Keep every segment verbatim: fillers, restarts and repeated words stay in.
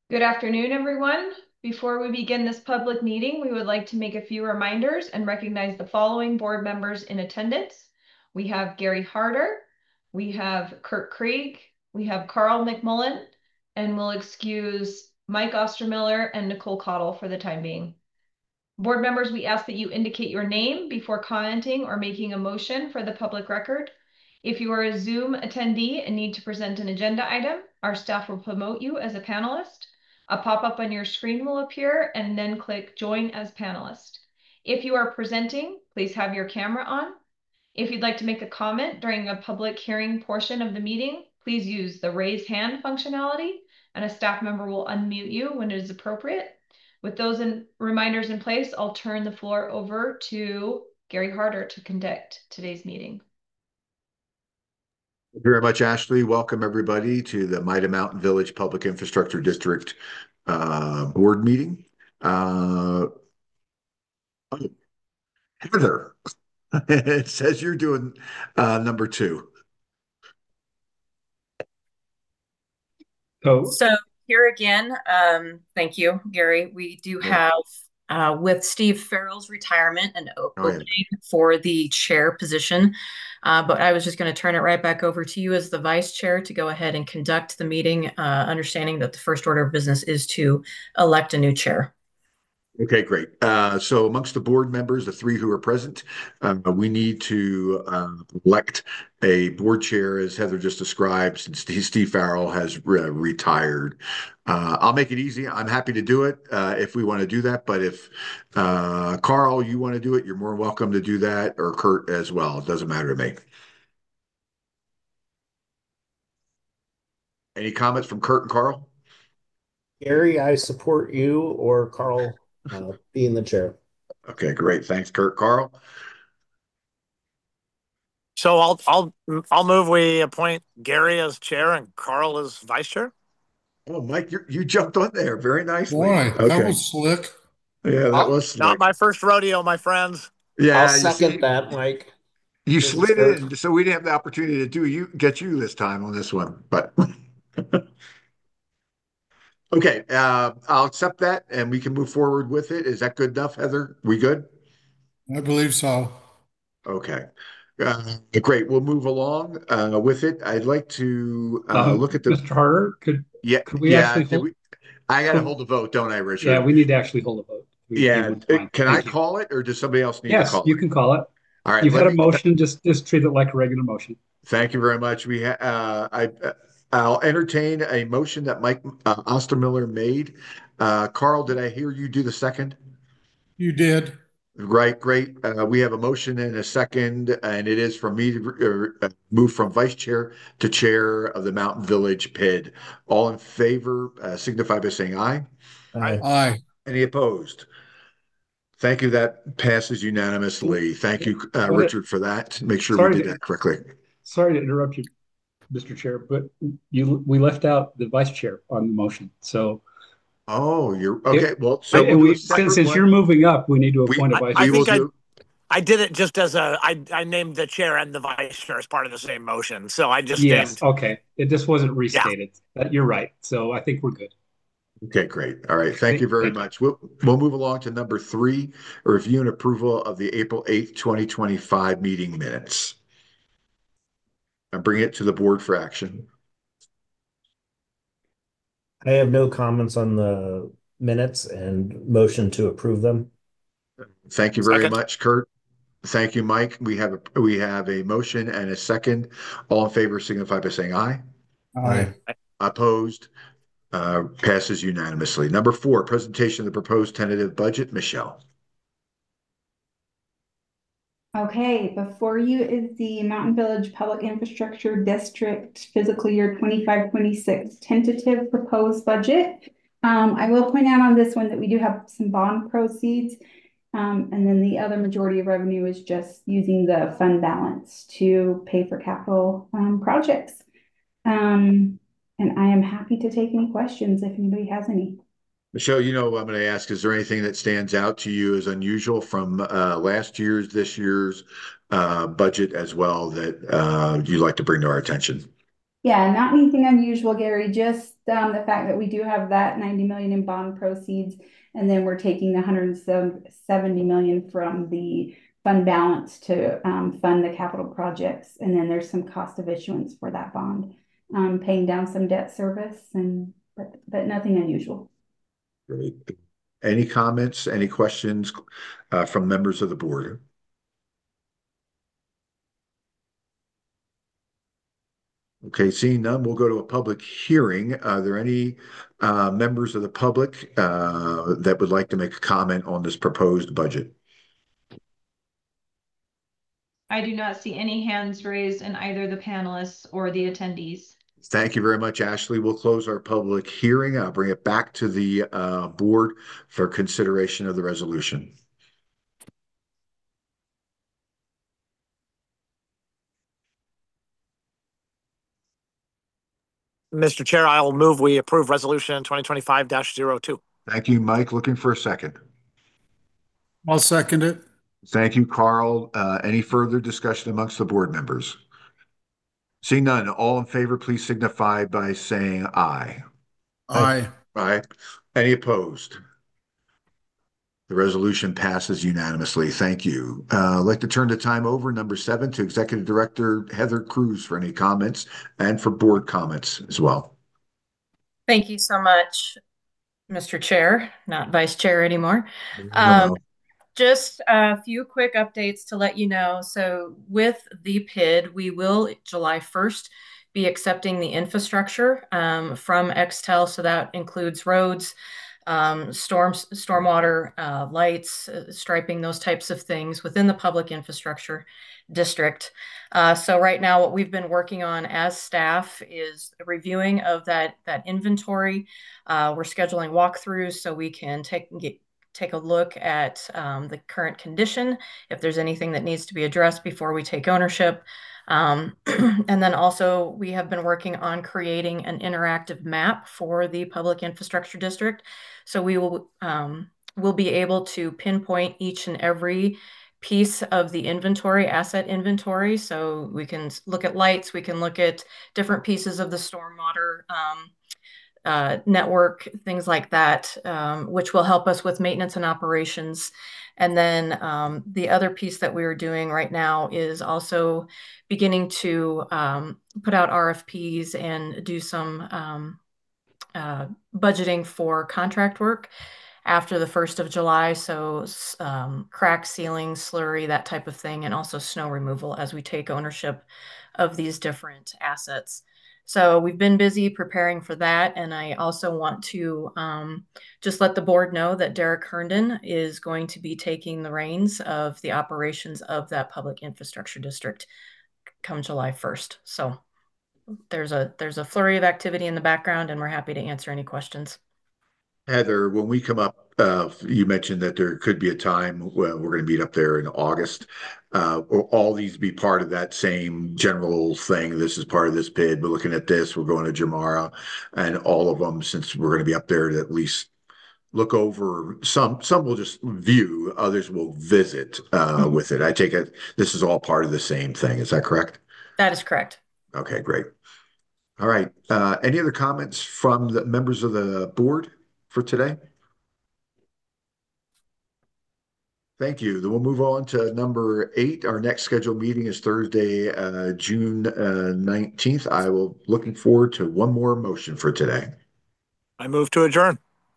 Good afternoon, everyone. Before we begin this public meeting, we would like to make a few reminders and recognize the following board members in attendance. We have Gary Harder, we have Kurt Krieg, we have Carl McMullen, and we'll excuse Mike Ostermiller and Nicole Cottle for the time being. Board members, we ask that you indicate your name before commenting or making a motion for the public record. If you are a Zoom attendee and need to present an agenda item, our staff will promote you as a panelist. A pop-up on your screen will appear and then click Join as Panelist. If you are presenting, please have your camera on. If you'd like to make a comment during a public hearing portion of the meeting, please use the raise hand functionality and a staff member will unmute you when it is appropriate. With those in, reminders in place, I'll turn the floor over to Gary Harder to conduct today's meeting. Thank you very much, Ashley. Welcome, everybody, to the Midah Mountain Village Public Infrastructure District uh, Board meeting. Uh, oh, Heather, it says you're doing uh, number two. So, so here again, um, thank you, Gary. We do have, uh, with Steve Farrell's retirement, an Oh, opening yeah. for the chair position. Uh, but I was just going to turn it right back over to you as the vice chair to go ahead and conduct the meeting, uh, understanding that the first order of business is to elect a new chair. Okay, great. Uh, so amongst the board members, the three who are present, uh, we need to uh, elect a board chair, as Heather just described, since Steve Farrell has re retired. Uh, I'll make it easy. I'm happy to do it uh, if we want to do that. But if uh, Carl, you want to do it, you're more welcome to do that, or Kurt as well. It doesn't matter to me. Any comments from Kurt and Carl? Gary, I support you or Carl uh, being the chair. Okay, great. Thanks, Kurt. Carl? So I'll I'll I'll move we appoint Gary as chair and Carl as vice chair. Oh, Mike, you you jumped on there very nicely. Boy, okay. that was slick. Yeah, that I'll, was slick. Not my first rodeo, my friends. Yeah, I'll second see, that, Mike. You this slid in, so we didn't have the opportunity to do you get you this time on this one. But okay, uh, I'll accept that, and we can move forward with it. Is that good enough, Heather? We good? I believe so. Okay. Uh, great. We'll move along uh, with it. I'd like to uh, Um, look at the. Mister Harder, could Yeah, could we yeah. actually did hold? we- I got to could- hold the vote, don't I, Richard? Yeah, we need to actually hold a vote. We- Yeah. we would Can I Thank you. call it, or does somebody else need to Yes, call you it? can call it. All right. You've let had a me- motion, just just treat it like a regular motion. Thank you very much. We ha uh, I uh, I'll entertain a motion that Mike uh, Ostermiller made. Uh, Carl, did I hear you do the second? You did. Right, great. Uh, we have a motion and a second, and it is for me to uh, move from vice chair to chair of the Mountain Village P I D. All in favor, uh, signify by saying aye. Aye. Aye. Any opposed? Thank you. That passes unanimously. Thank you, uh, Richard, for that. Make sure Sorry we did to- that correctly. Sorry to interrupt you, Mister Chair, but you we left out the vice chair on the motion. So Oh, you're okay. It- Well, so I- we'll do a we, separate since, since one. you're moving up, we need to We- appoint a I- vice I We chair. will think I- do. I did it just as a I I named the chair and the vice chair as part of the same motion. So I just Yes, named. okay. It just wasn't restated. Uh, You're right. So I think we're good. Okay, great. All right. Thank Thank- you very thank you. much. We'll we'll move along to number three, a review and approval of the April eighth, twenty twenty-five meeting minutes. And bring it to the board for action. I have no comments on the minutes and motion to approve them. Thank you very Second. much, Kurt. Thank you, Mike. We have a we have a motion and a second. All in favor signify by saying aye. Aye. Opposed? Uh, passes unanimously. Number four, presentation of the proposed tentative budget. Michelle. Okay, before you is the Mountain Village Public Infrastructure District fiscal year twenty-five twenty-six tentative proposed budget. Um, I will point out on this one that we do have some bond proceeds. Um, and then the other majority of revenue is just using the fund balance to pay for capital um, projects. Um, and I am happy to take any questions if anybody has any. Michelle, you know, I'm going to ask, is there anything that stands out to you as unusual from uh, last year's, this year's uh, budget as well that uh, you'd like to bring to our attention? Yeah, not anything unusual, Gary, just um, the fact that we do have that ninety million in bond proceeds. And then we're taking the one hundred seventy million from the fund balance to um, fund the capital projects. And then there's some cost of issuance for that bond, um, paying down some debt service and, but, but nothing unusual. Great. Any comments, any questions uh, from members of the board? Okay, seeing none, we'll go to a public hearing. Are there any uh, members of the public uh, that would like to make a comment on this proposed budget? I do not see any hands raised in either the panelists or the attendees. Thank you very much, Ashley. We'll close our public hearing. I'll bring it back to the uh, board for consideration of the resolution. Mister Chair, I will move we approve resolution twenty twenty-five dash zero two. Thank you, Mike. Looking for a second. I'll second it. Thank you, Carl. Uh, any further discussion amongst the board members? Seeing none, all in favor, please signify by saying aye. Aye. Aye. Any opposed? The resolution passes unanimously. Thank you. Uh, I'd like to turn the time over, number seven, to Executive Director Heather Cruz for any comments and for board comments as well. Thank you so much, Mister Chair, not Vice Chair anymore. Um, Just a few quick updates to let you know. So with the P I D, we will July first be accepting the infrastructure um, from Xtel. So that includes roads, um, storms, stormwater, uh, lights, uh, striping, those types of things within the public infrastructure district. Uh, so right now what we've been working on as staff is a reviewing of that, that inventory. Uh, we're scheduling walkthroughs so we can take, get, take a look at um, the current condition, if there's anything that needs to be addressed before we take ownership. Um, and then also we have been working on creating an interactive map for the public infrastructure district. So we will um, we'll be able to pinpoint each and every piece of the inventory, asset inventory. So we can look at lights, we can look at different pieces of the stormwater um, uh, network, things like that, um, which will help us with maintenance and operations. And then um, the other piece that we are doing right now is also beginning to um, put out R F Ps and do some um, uh, budgeting for contract work after the first of July. So um, crack sealing, slurry, that type of thing, and also snow removal as we take ownership of these different assets. So we've been busy preparing for that. And I also want to um, just let the board know that Derek Herndon is going to be taking the reins of the operations of that public infrastructure district come July first. So there's a there's a flurry of activity in the background, and we're happy to answer any questions. Heather, when we come up, uh, you mentioned that there could be a time when we're going to meet up there in August. Uh, will all these be part of that same general thing? This is part of this P I D. We're looking at this. We're going to Jamara, and all of them, since we're going to be up there to at least look over. Some some will just view, others will visit uh, mm-hmm. with it. I take it this is all part of the same thing. Is that correct? That is correct. Okay, great. All right. Uh, any other comments from the members of the board for today? Thank you. Then we'll move on to number eight. Our next scheduled meeting is Thursday, uh, June uh, nineteenth. I will looking forward to one more motion for today. I move to adjourn.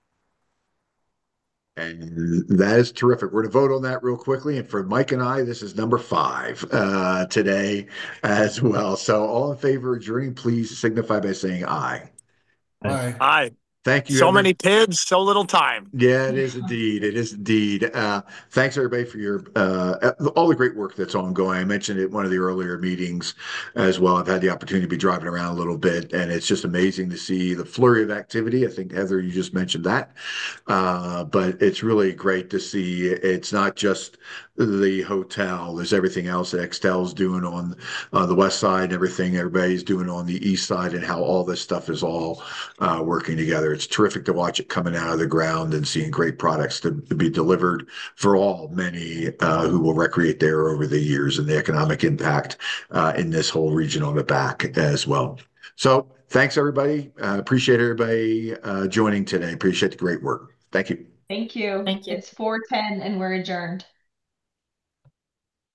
And that is terrific. We're going to vote on that real quickly. And for Mike and I, this is number five uh, today as well. So all in favor of adjourning, please signify by saying aye. Aye. Aye. Thank you. So every- many P I Ds, so little time. Yeah, it is indeed. It is indeed. Uh, thanks everybody for your uh, all the great work that's ongoing. I mentioned it in one of the earlier meetings as well. I've had the opportunity to be driving around a little bit, and it's just amazing to see the flurry of activity. I think Heather, you just mentioned that, uh, but it's really great to see. It's not just the hotel. There's everything else that Xtel's doing on uh, the west side, and everything everybody's doing on the east side, and how all this stuff is all uh, working together. It's terrific to watch it coming out of the ground and seeing great products to, to be delivered for all many uh, who will recreate there over the years, and the economic impact uh, in this whole region on the back as well. So thanks, everybody. Uh, appreciate everybody uh, joining today. Appreciate the great work. Thank you. Thank you. Thank you. It's four ten and we're adjourned.